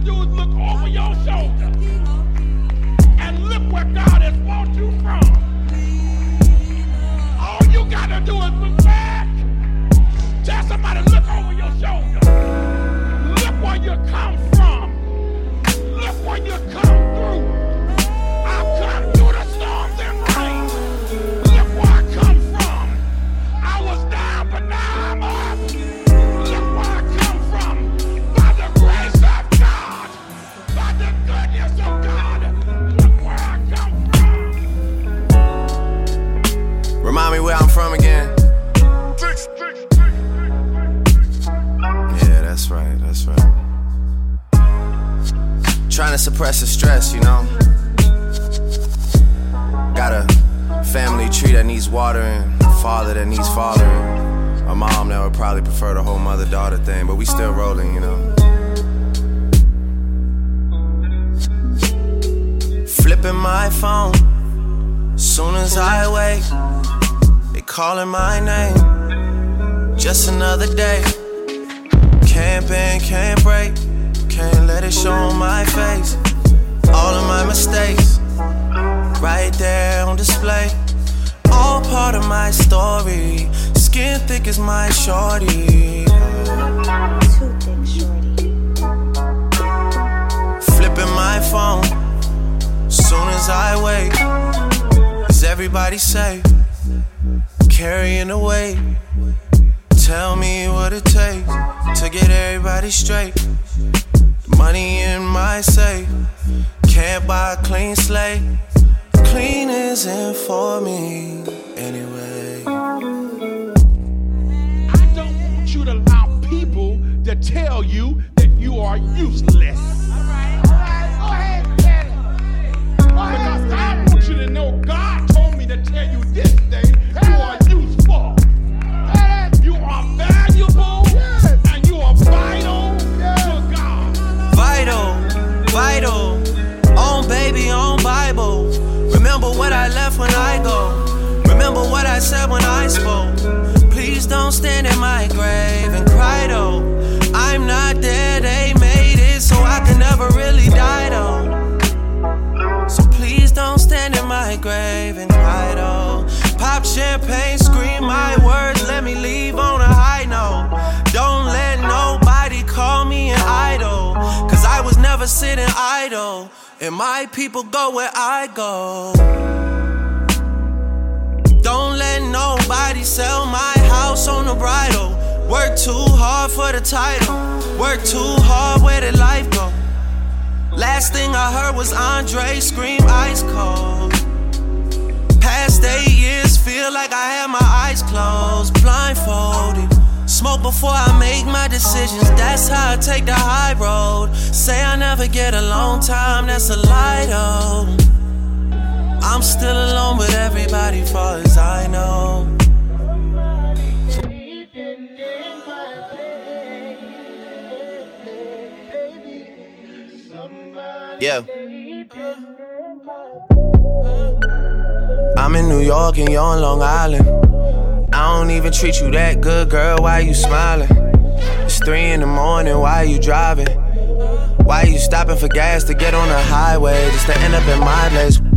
do is look over your shoulder and look where God has brought you from. All you gotta do is look back. Tell somebody, look over your shoulder. Look where you come from. Look where you come through. I've come through the storms and rain. Look where I come from. I was down, but now I'm up. Look where I come from. By the grace of God. By the goodness of God. Look where I come from. Remind me where I'm from again. Yeah, that's right, that's right. Trying to suppress the stress, you know. Got a family tree that needs watering, a father that needs fathering, a mom that would probably prefer the whole mother-daughter thing, but we still rolling, you know. Flipping my phone, soon as I wake, they calling my name. Just another day, can't bend, can't break, can't let it show on my face. All of my mistakes, right there on display. All part of my story, skin thick as my shorty. Too thick, shorty. Flipping my phone, soon as I wake, is everybody safe? Carrying the weight. Tell me what it takes to get everybody straight. Money in my safe, can't buy a clean slate. Clean isn't for me anyway. I don't want you to allow people to tell you that you are useless. All right, go ahead, get it. Because I want you to know God told me to tell you this day, you are useful. You are valuable, and you are vital to God. Vital, vital, on baby, on Bible. Remember what I left when I go. Remember what I said when I spoke. Please don't stand in my grave and cry though. I'm not there, they made it, so I can never really die though. So please don't stand in my grave and cry though. Pop champagne, scream my words, let me leave on a high note. Don't let nobody call me an idol, cause I was never sitting idle. And my people go where I go. Don't let nobody sell my house on the bridle. Work too hard for the title. Work too hard, where did life go? Last thing I heard was Andre scream ice cold. Past 8 years, feel like I had my eyes closed, blindfolded. Smoke before I make my decisions, that's how I take the high road. Say I never get alone time, that's a lie though. I'm still alone with everybody far as I know. Yeah. I'm in New York and you're on Long Island. I don't even treat you that good, girl, why you smiling? It's 3 in the morning, why you driving? Why you stopping for gas to get on the highway just to end up in my place?